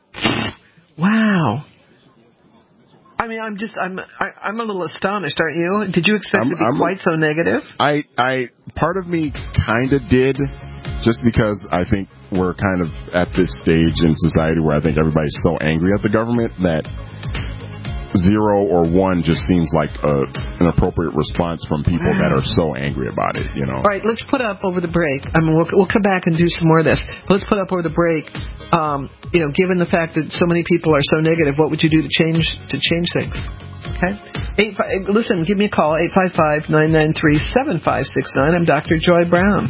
Wow. I mean, I'm just, I'm, I, I'm a little astonished, aren't you? Did you expect I'm, to be I'm, quite so negative? I, I, part of me kind of did, just because I think we're kind of at this stage in society where I think everybody's so angry at the government that zero or one just seems like a, an appropriate response from people that are so angry about it, you know. All right, let's put up over the break. I mean, we'll, we'll come back and do some more of this. But let's put up over the break. Um, you know, given the fact that so many people are so negative, what would you do to change to change things? Okay. Eight, five, listen, give me a call, eight five five, nine nine three, seven five six nine. I'm Doctor Joy Brown.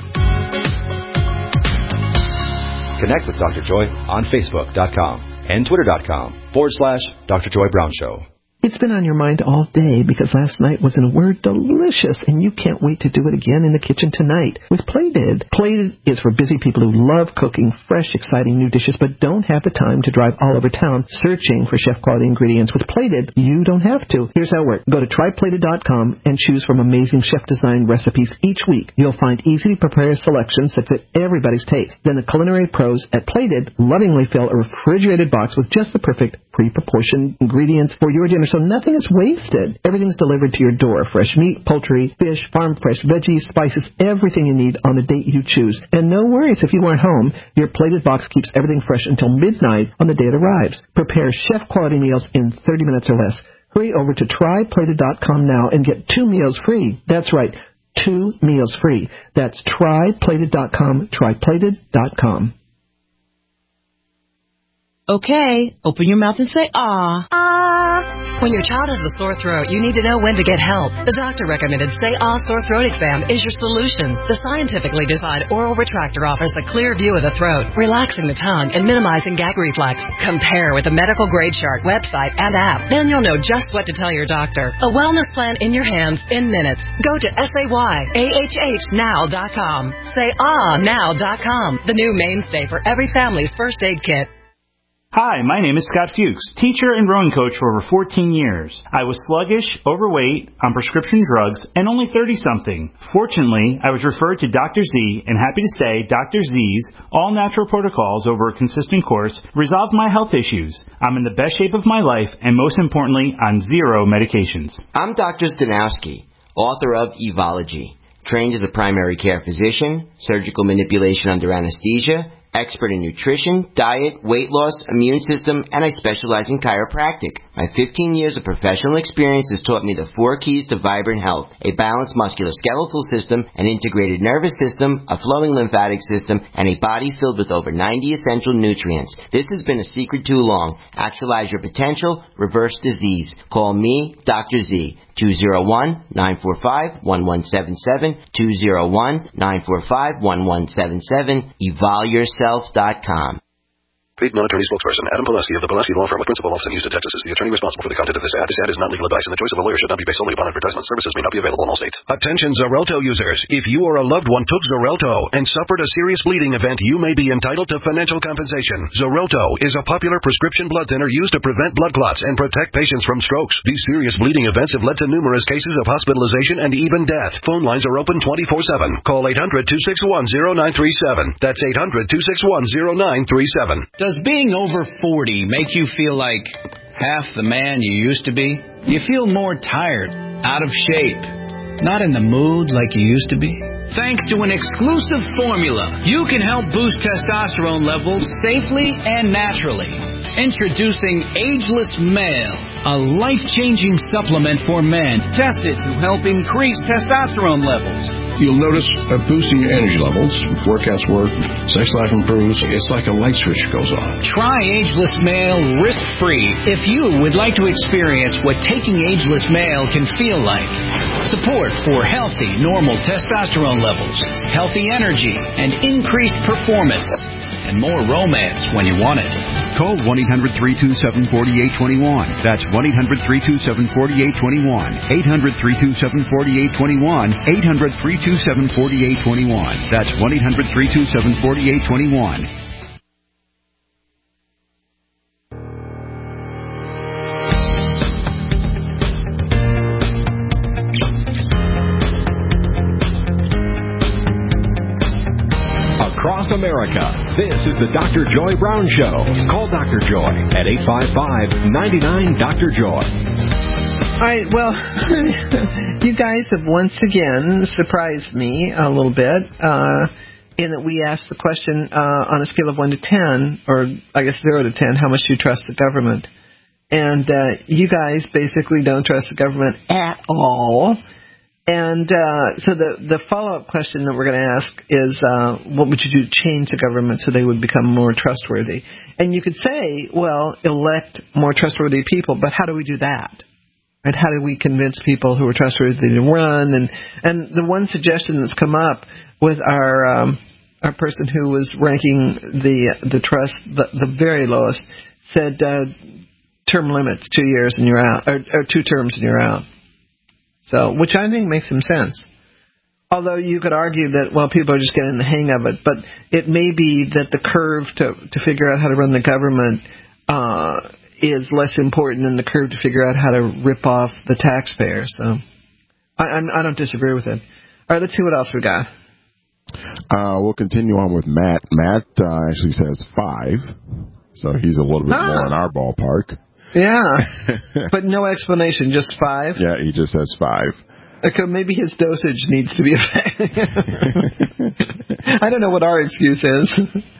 Connect with Doctor Joy on Facebook.com and Twitter.com forward slash Doctor Joy Brown Show. It's been on your mind all day because last night was, in a word, delicious, and you can't wait to do it again in the kitchen tonight with Plated. Plated is for busy people who love cooking fresh, exciting new dishes but don't have the time to drive all over town searching for chef-quality ingredients. With Plated, you don't have to. Here's how it works. Go to try plated dot com and choose from amazing chef-designed recipes each week. You'll find easy-to-prepare selections that fit everybody's taste. Then the culinary pros at Plated lovingly fill a refrigerated box with just the perfect pre-proportioned ingredients for your dinner so nothing is wasted. Everything's delivered to your door. Fresh meat, poultry, fish, farm fresh veggies, spices, everything you need on the date you choose. And no worries if you aren't home. Your plated box keeps everything fresh until midnight on the day it arrives. Prepare chef-quality meals in thirty minutes or less. Hurry over to try plated dot com now and get two meals free. That's right, two meals free. That's try plated dot com, try plated dot com. Okay, open your mouth and say, ah. Ah. When your child has a sore throat, you need to know when to get help. The doctor recommended Say Ah Sore Throat Exam is your solution. The scientifically designed oral retractor offers a clear view of the throat, relaxing the tongue and minimizing gag reflex. Compare with the medical grade chart, website, and app. Then you'll know just what to tell your doctor. A wellness plan in your hands in minutes. Go to say ah now dot com. say ah now dot com, the new mainstay for every family's first aid kit. Hi, my name is Scott Fuchs, teacher and rowing coach for over fourteen years. I was sluggish, overweight, on prescription drugs, and only thirty-something. Fortunately, I was referred to Doctor Z, and happy to say Doctor Z's all-natural protocols over a consistent course resolved my health issues. I'm in the best shape of my life, and most importantly, on zero medications. I'm Doctor Stanowski, author of Evology, trained as a primary care physician, surgical manipulation under anesthesia, expert in nutrition, diet, weight loss, immune system, and I specialize in chiropractic. My fifteen years of professional experience has taught me the four keys to vibrant health: a balanced musculoskeletal system, an integrated nervous system, a flowing lymphatic system, and a body filled with over ninety essential nutrients. This has been a secret too long. Actualize your potential, reverse disease. Call me, Doctor Z, two oh one, nine four five, one one seven seven, two oh one, nine four five, one one seven seven, evol yourself dot com. Paid non-attorney spokesperson Adam Pulaski of the Pulaski Law Firm of Principal Office in Houston, Texas is the attorney responsible for the content of this ad. This ad is not legal advice, and the choice of a lawyer should not be based solely upon advertisement. Services may not be available in all states. Attention Xarelto users. If you or a loved one took Xarelto and suffered a serious bleeding event, you may be entitled to financial compensation. Xarelto is a popular prescription blood thinner used to prevent blood clots and protect patients from strokes. These serious bleeding events have led to numerous cases of hospitalization and even death. Phone lines are open twenty-four seven. Call eight hundred, two six one, zero nine three seven. That's eight hundred, two six one, zero nine three seven. Does being over forty make you feel like half the man you used to be? You feel more tired, out of shape, not in the mood like you used to be? Thanks to an exclusive formula, you can help boost testosterone levels safely and naturally. Introducing Ageless Male, a life-changing supplement for men tested to help increase testosterone levels. You'll notice a boost in your energy levels, workouts work, sex life improves. It's like a light switch goes on. Try Ageless Male risk-free if you would like to experience what taking Ageless Male can feel like. Support for healthy, normal testosterone levels, healthy energy, and increased performance. And more romance when you want it. Call one eight hundred, three two seven, four eight two one. That's one eight hundred, three two seven, four eight two one. eight hundred, three two seven, four eight two one. eight hundred, three two seven, four eight two one. That's one eight hundred, three two seven, four eight two one. Across America, this is the Doctor Joy Brown Show. Call Doctor Joy at eight five five, nine nine, Doctor Joy. All right, well, you guys have once again surprised me a little bit uh, in that we asked the question uh, on a scale of one to ten, or I guess zero to ten, how much do you trust the government? And uh, you guys basically don't trust the government at all. And uh, so the, the follow-up question that we're going to ask is, uh, what would you do to change the government so they would become more trustworthy? And you could say, well, elect more trustworthy people, but how do we do that? Right? How do we convince people who are trustworthy to run? And and the one suggestion that's come up with our um, our person who was ranking the the trust the, the very lowest said uh, term limits, two years and you're out, or, or two terms and you're out. So, which I think makes some sense. Although you could argue that, well, people are just getting the hang of it, but it may be that the curve to to figure out how to run the government uh, is less important than the curve to figure out how to rip off the taxpayer. So, I, I'm, I don't disagree with it. All right, let's see what else we got. Uh, we'll continue on with Matt. Matt uh, actually says five, so he's a little bit ah. more in our ballpark. Yeah, but no explanation, just five? Yeah, he just says five. Okay, maybe his dosage needs to be affected. I don't know what our excuse is.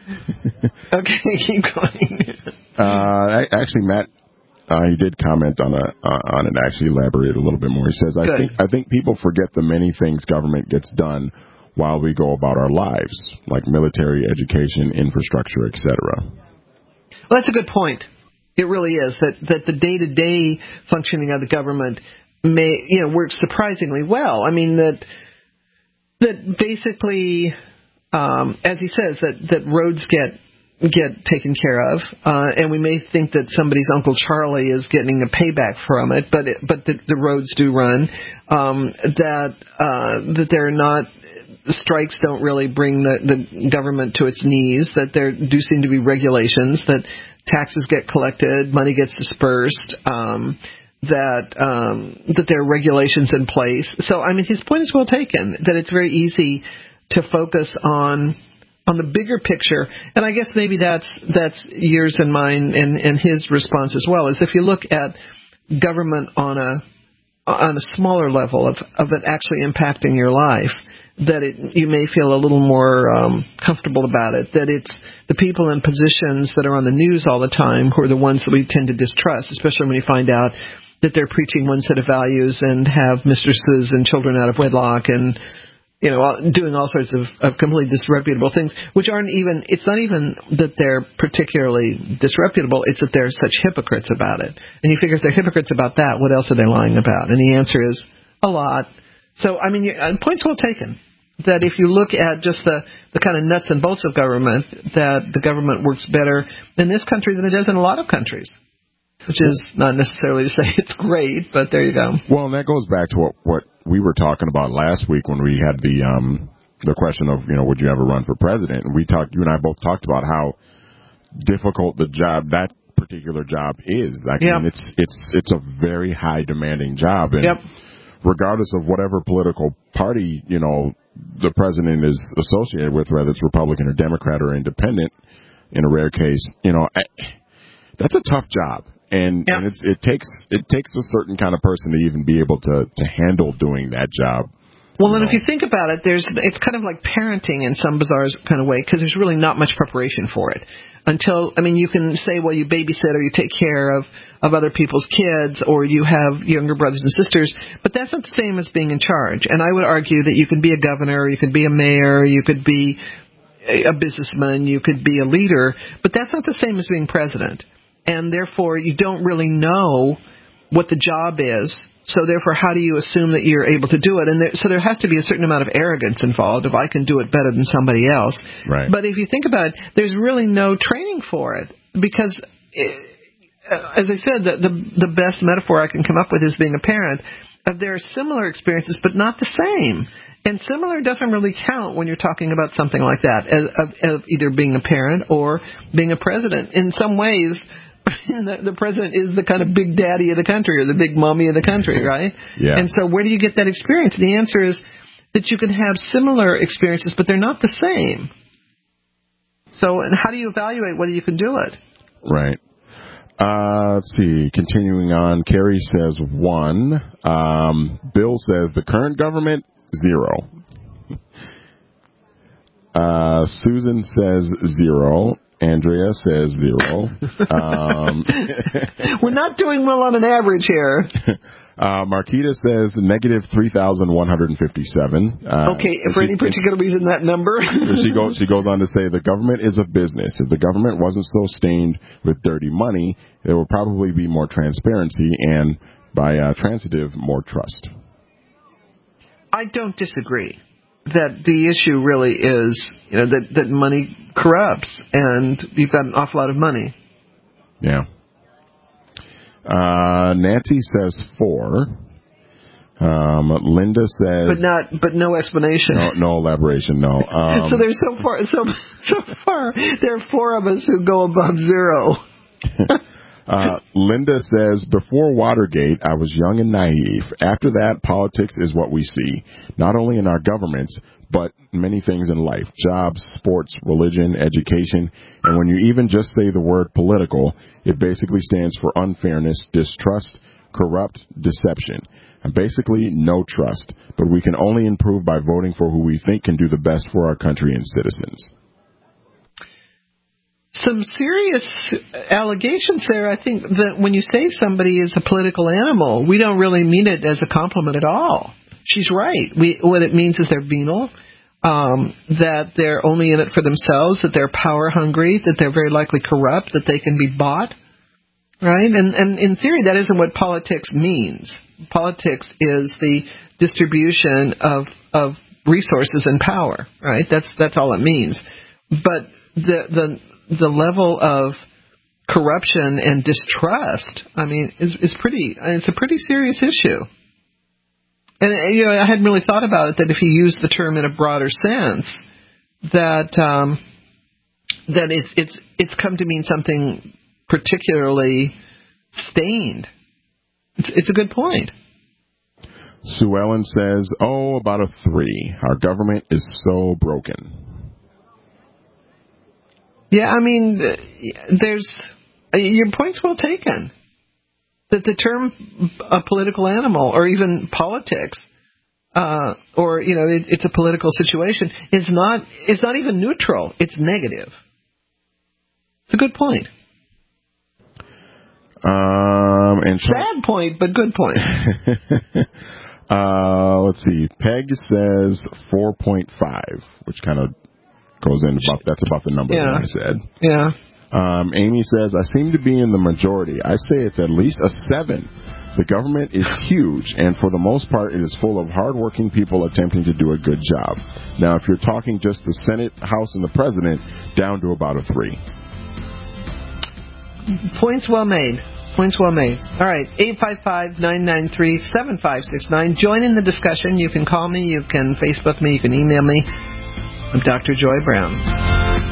Okay, keep going. Uh, actually, Matt, uh, he did comment on a uh, on it. Actually, elaborate a little bit more. He says, "I Good. think I think people forget the many things government gets done while we go about our lives, like military, education, infrastructure, et cetera" Well, that's a good point. It really is that that the day to day functioning of the government may, you know, works surprisingly well. I mean that that basically, um, as he says, that, that roads get get taken care of, uh, and we may think that somebody's Uncle Charlie is getting a payback from it, but it, but the, the roads do run. Um, that uh, that they're not. Strikes don't really bring the, the government to its knees. That there do seem to be regulations. That taxes get collected, money gets dispersed. Um, that um, that there are regulations in place. So, I mean, his point is well taken, that it's very easy to focus on on the bigger picture. And I guess maybe that's that's yours and mine and, and his response as well, is if you look at government on a on a smaller level of, of it actually impacting your life, that it, you may feel a little more um, comfortable about it, that it's the people in positions that are on the news all the time who are the ones that we tend to distrust, especially when you find out that they're preaching one set of values and have mistresses and children out of wedlock and, you know, doing all sorts of, of completely disreputable things, which aren't even, it's not even that they're particularly disreputable, it's that they're such hypocrites about it. And you figure if they're hypocrites about that, what else are they lying about? And the answer is a lot. So, I mean, point's well taken. That if you look at just the, the kind of nuts and bolts of government, that the government works better in this country than it does in a lot of countries. Which is not necessarily to say it's great, but there you go. Well, and that goes back to what, what we were talking about last week when we had the um, the question of, you know, would you ever run for president? And we talked, you and I both talked about how difficult the job, that particular job is. I yep. mean, it's it's it's a very high demanding job, and yep. regardless of whatever political party, you know, the president is associated with, whether it's Republican or Democrat or independent, in a rare case, you know, I, that's a tough job. And, yep. and it's, it takes it takes a certain kind of person to even be able to, to handle doing that job. Well, and if you think about it, there's it's kind of like parenting in some bizarre kind of way, because there's really not much preparation for it. Until, I mean, you can say, well, you babysit or you take care of, of other people's kids, or you have younger brothers and sisters, but that's not the same as being in charge. And I would argue that you could be a governor, you could be a mayor, you could be a businessman, you could be a leader, but that's not the same as being president. And therefore, you don't really know what the job is. So therefore, how do you assume that you're able to do it? And there, so there has to be a certain amount of arrogance involved if I can do it better than somebody else. Right. But if you think about it, there's really no training for it, because, it, as I said, the, the the best metaphor I can come up with is being a parent. Uh, there are similar experiences, but not the same. And similar doesn't really count when you're talking about something like that, as, of, of either being a parent or being a president. In some ways, the, the president is the kind of big daddy of the country, or the big mommy of the country, right? Yeah. And so where do you get that experience? The answer is that you can have similar experiences, but they're not the same. So, and how do you evaluate whether you can do it? Right. Uh, let's see. Continuing on, Carrie says one. Um, Bill says the current government, zero. Uh, Susan says zero. Andrea says zero. Um, We're not doing well on an average here. Uh, Marquita says negative three thousand one hundred fifty-seven. Uh, okay, for she, any particular reason, that number? she, goes, she goes on to say the government is a business. If the government wasn't so stained with dirty money, there would probably be more transparency and, by uh, transitive, more trust. I don't disagree that the issue really is, you know, that, that money corrupts, and you've got an awful lot of money. Yeah. Uh, Nancy says four. Um, Linda says, but not, but no explanation. No, no elaboration. No. Um, so there's so far, so so far, there are four of us who go above zero. uh, Linda says, before Watergate, I was young and naive. After that, politics is what we see, not only in our governments, but many things in life: jobs, sports, religion, education. And when you even just say the word political, it basically stands for unfairness, distrust, corrupt, deception, and basically no trust. But we can only improve by voting for who we think can do the best for our country and citizens. Some serious allegations there. I think that when you say somebody is a political animal, we don't really mean it as a compliment at all. She's right. We, what it means is they're venal, um, that they're only in it for themselves, that they're power hungry, that they're very likely corrupt, that they can be bought, right? And, and in theory, that isn't what politics means. Politics is the distribution of of resources and power, right? That's that's all it means. But the the the level of corruption and distrust, I mean, is is pretty. It's a pretty serious issue. And you know, I hadn't really thought about it, that if you use the term in a broader sense, that um, that it's it's it's come to mean something particularly stained. It's it's a good point. Sue Ellen says, "Oh, about a three. Our government is so broken." Yeah, I mean, there's your point's well taken. That the term a political animal, or even politics, uh, or you know, it, it's a political situation, is not is not even neutral. It's negative. It's a good point. Um, and sad point, but good point. uh, let's see. Peg says four point five, which kind of goes in about that's about the number yeah. that I said. Yeah. Um, Amy says, I seem to be in the majority. I say it's at least a seven. The government is huge, and for the most part, it is full of hardworking people attempting to do a good job. Now, if you're talking just the Senate, House, and the President, down to about a three. Points well made. Points well made. All right, eight five five, nine nine three, seven five six nine. Join in the discussion. You can call me. You can Facebook me. You can email me. I'm Doctor Joy Brown.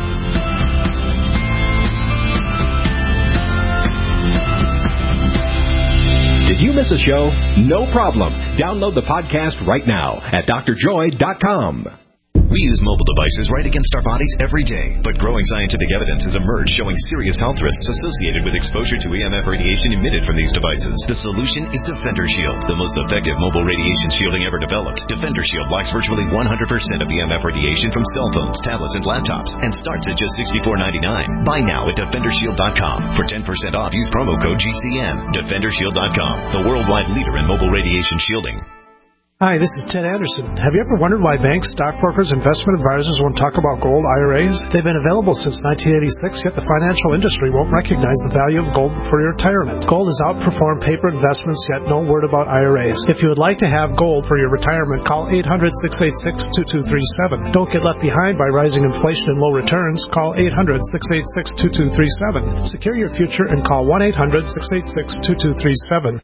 Did you miss a show? No problem. Download the podcast right now at D R joy dot com. We use mobile devices right against our bodies every day, but growing scientific evidence has emerged showing serious health risks associated with exposure to E M F radiation emitted from these devices. The solution is Defender Shield, the most effective mobile radiation shielding ever developed. Defender Shield blocks virtually one hundred percent of E M F radiation from cell phones, tablets, and laptops, and starts at just sixty-four ninety-nine. Buy now at defender shield dot com. For ten percent off, use promo code G C N. defender shield dot com, the worldwide leader in mobile radiation shielding. Hi, this is Ted Anderson. Have you ever wondered why banks, stockbrokers, investment advisors won't talk about gold I R As? They've been available since nineteen eighty-six, yet the financial industry won't recognize the value of gold for your retirement. Gold has outperformed paper investments, yet no word about I R As. If you would like to have gold for your retirement, call eight hundred, six eight six, two two three seven. Don't get left behind by rising inflation and low returns. Call eight hundred, six eight six, two two three seven. Secure your future and call one eight hundred, six eight six, two two three seven.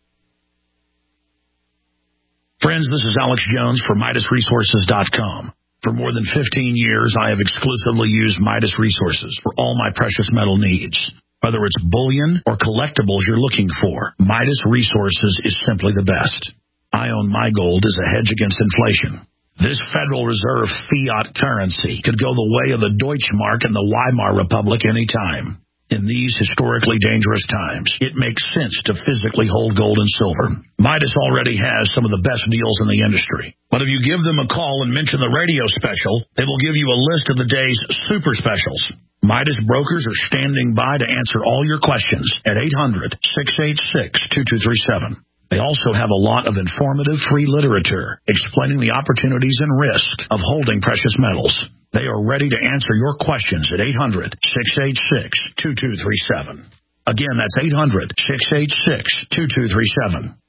Friends, this is Alex Jones for Midas Resources dot com. For more than fifteen years, I have exclusively used Midas Resources for all my precious metal needs. Whether it's bullion or collectibles you're looking for, Midas Resources is simply the best. I own my gold as a hedge against inflation. This Federal Reserve fiat currency could go the way of the Deutschmark and the Weimar Republic anytime. In these historically dangerous times, it makes sense to physically hold gold and silver. Midas already has some of the best deals in the industry. But if you give them a call and mention the radio special, they will give you a list of the day's super specials. Midas brokers are standing by to answer all your questions at eight hundred, six eight six, two two three seven. They also have a lot of informative free literature explaining the opportunities and risks of holding precious metals. They are ready to answer your questions at eight hundred, six eight six, two two three seven. Again, that's eight hundred, six eight six, two two three seven.